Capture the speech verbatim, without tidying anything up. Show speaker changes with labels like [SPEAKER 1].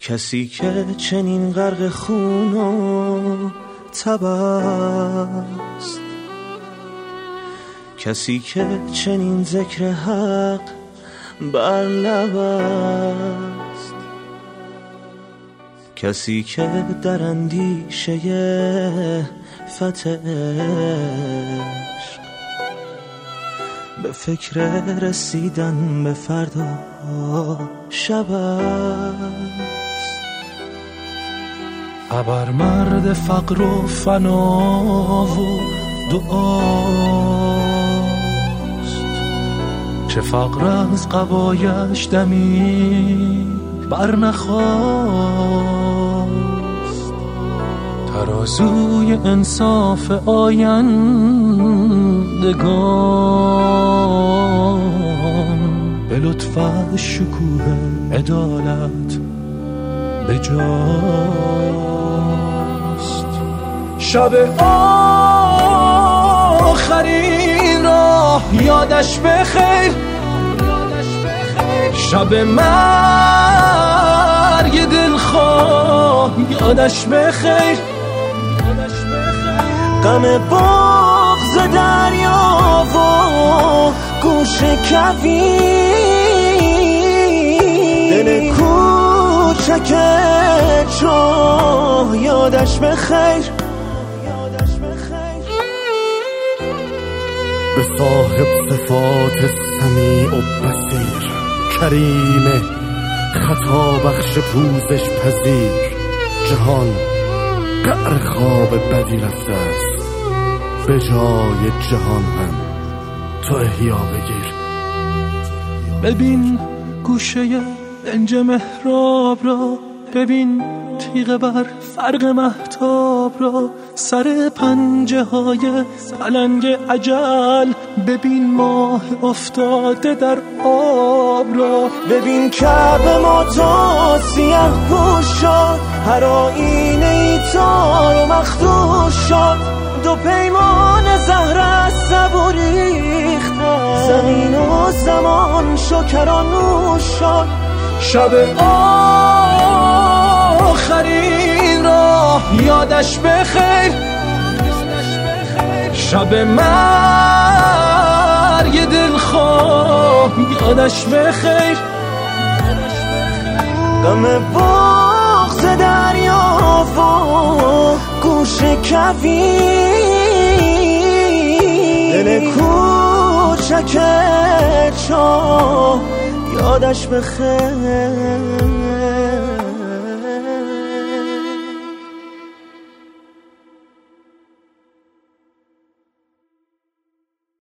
[SPEAKER 1] کسی که چنین غرق خون و تب است، کسی که چنین ذکر حق بر لب است، کسی که در اندیشه فتح عشق به فکر رسیدن به فردا شب است.
[SPEAKER 2] ابر مرد فقر و فنا و دعاست، چه فقر از قبایش دمی بر نخواست، ترازوی انصاف آیندگان به لطف شکوه عدالت به جاست. شب آخرین را یادش بخیر، شب مرگ دلخواه یادش بخیر،
[SPEAKER 1] غم بغض دریا و گوش کویر، دل کوچک چاه یادش بخیر.
[SPEAKER 3] به صاحب صفات سمیع و بصیر، کریم خطا بخش پوزش پذیر، جهان قعر خواب بدی رفته است، به جای جهان هم تو احیا بگیر.
[SPEAKER 2] ببین گوشه دنج محراب را، ببین تیغ بر فرق مهتاب را، سر پنجه های پلنگ اجل، ببین ماه افتاده در آب را،
[SPEAKER 1] ببین کعبه ما تا سیه پوش شد، هر آینه ای تار و مخدوش شد، دو پیمان زهر از صبوری ریختن، زمین و زمان شکرانوش شد.
[SPEAKER 2] شب آخرین را یادش بخیر، شب مرگ دلخواه یادش بخیر،
[SPEAKER 1] غم بغض دریا و گوش کویر، دل کوچک چاه یادش بخیر.